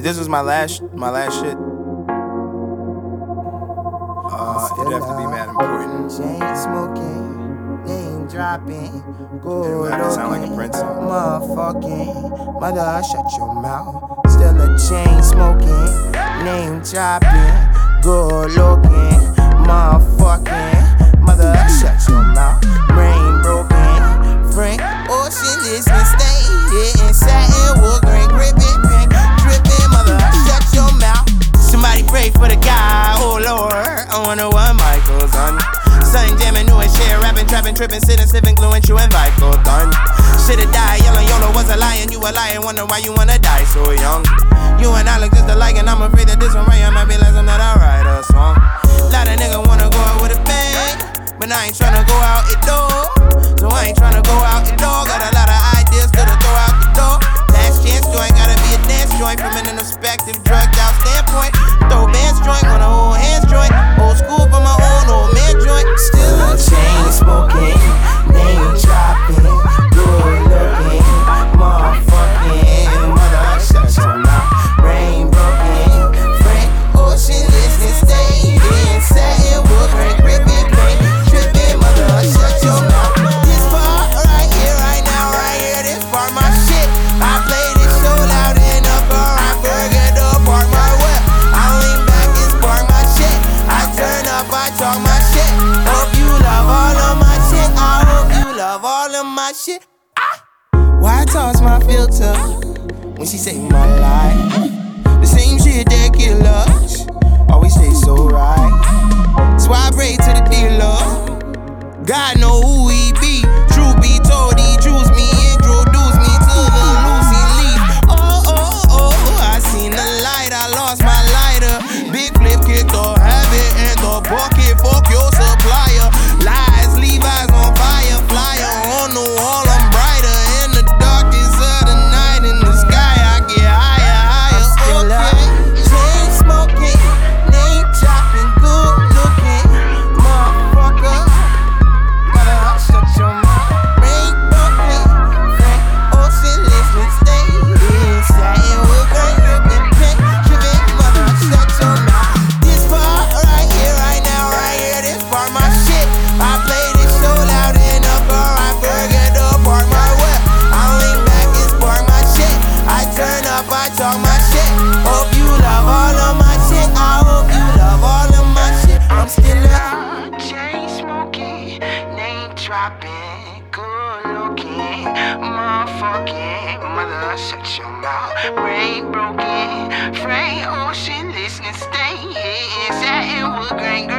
this was my last shit, it'd have to be mad important. Chain smoking, name dropping, go It would have to sound like a Prince song. motherfucking, mother, shut your mouth. Still a chain smoking, name dropping, good looking, motherfucking, mother, shut your mouth. Brain broken, Frank Ocean, listen, stay here in satin wood grain, gripping, dripping, mother, shut your mouth. Somebody pray for the guy, oh Lord, I wonder what Michael's on. Son jamming, new and share, rapping, trapping, tripping, sitting, sipping, gluing, chewing, Vico done. Should've died, yelling, YOLO was a lion, you a lion, wonder why you wanna die so young. You and I look just alike, and I'm afraid that this one right, I might be less than that I write a song. Lot of niggas wanna go out with a bang, but I ain't tryna go out the door. So I ain't tryna go out the door, got a lot of ideas to throw out the door. Last chance joint, gotta be a dance joint from an introspective, drugged out standpoint. Throw bands joint on a whole hands joint, old school for my own old man joint. Still a chain smoking, name dropping, good looking, motherfucking, mother, shut your mouth. Rain broken, Frank Ocean, listen, stay in satin wood grain, gripping, paint, tripping, mother, shut your mouth. This part right here, right now, right here, this part my shit. I play this so loud in the bar, I forget to park my whip. I lean back, it's part my shit. I turn up, I talk my shit. Hope you love all of my shit. I hope you love all of my shit. Why I toss my filter when she say my life? The same shit that kill us always stay so right. So I pray to the dealer. God know who he be. Truth be told, he choose me, introduce me to the Lucy Leaf. Oh, I seen the light, I lost my lighter. Big flip kick the habit and the bucket, fuck your supplier. Lies, Levi's on fire, flyer on the wall, I'm brighter. In the darkness of the night, in the sky, I get higher. Okay, chain smoking, name chopping, good looking, motherfucker. Mother, shut your mouth. Rain broken, Frank Ocean, listen, stay in satin wood grain, gripping, pink, tripping, mother, shut your mouth. This part right here, right now, right here, this part my shit. I play this so loud in the car, I forget to park my whip. I lean back, it's part my shit. I turn up, I talk my shit. Hope you love all of my shit. I hope you love all of my shit. I'm still a chain smoking, name dropping, good looking, motherfucking, mother, shut your mouth. Rain broken, Frank Ocean, listen, stay here, satin wood grain.